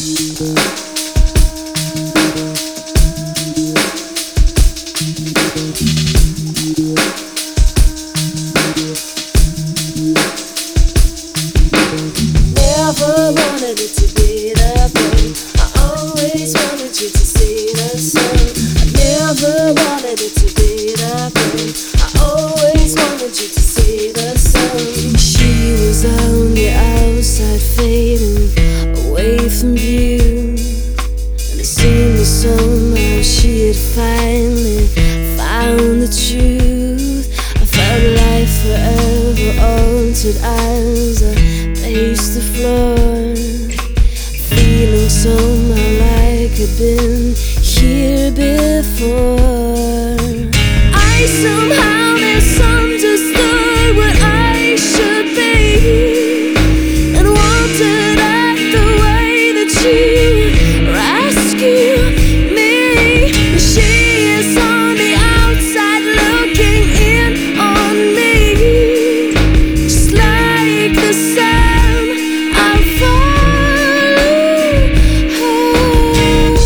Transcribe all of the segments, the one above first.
Never wanted it to be that way. I always wanted you to see the sun. I never wanted it to be that way. I always wanted you to see the sun. She was on the outside, fading away from view, and it seemed that somehow she had finally found the truth. I felt life forever altered as I paced the floor, feeling somehow like I'd been here before. I somehow misunderstood what I should be, and wanted act the way that you rescue me. But she is on the outside looking in on me, just like the sun. I'm falling home,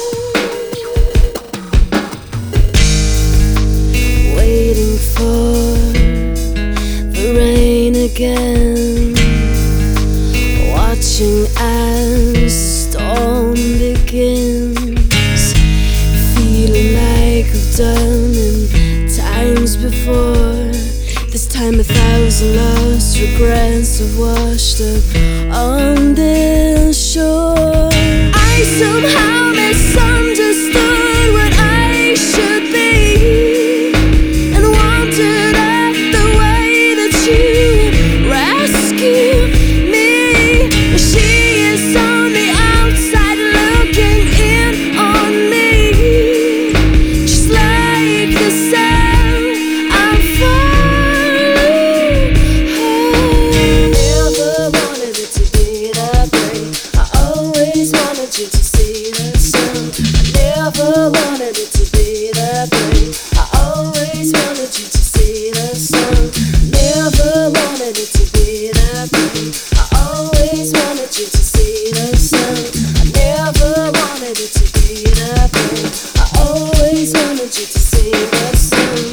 waiting for the rain again, watching as the storm begins, feeling like I've done in times before. This time 1,000 lost regrets have washed up on this shore. I somehow misunderstood what I should be, and wanted act the way that you rescue me. But she is on the outside looking in on me, just like the sun. I'm falling home. Never wanted it to be that way. I always wanted you to see the sun. I never wanted it to be that way. I always wanted you to see the sun. Never wanted it to be that way. I always wanted you to see the sun. I never wanted it to be that way. I always wanted you to see the sun.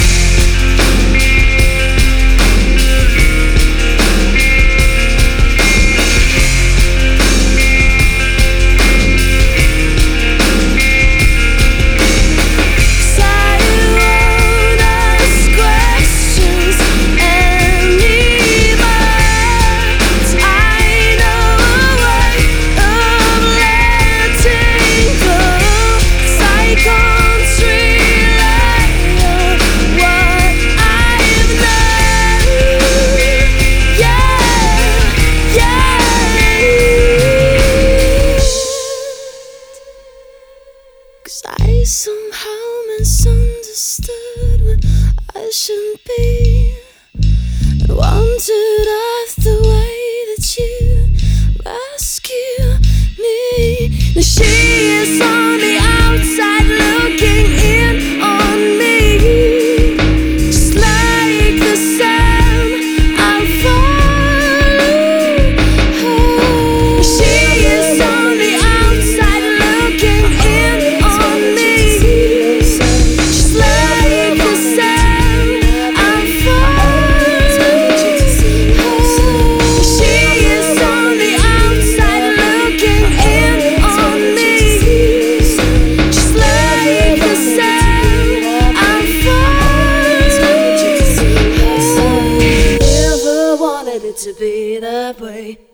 I somehow misunderstood what I shouldn't be, and wanted act the way that you rescue me. Now she is on the outside looking in on me, just like the sun. I'm falling home. She is on the outside looking in on me, just like the sun. I'm falling home. She is on the outside looking in on me, just like the sun. I'm falling home. Never wanted it to be that way.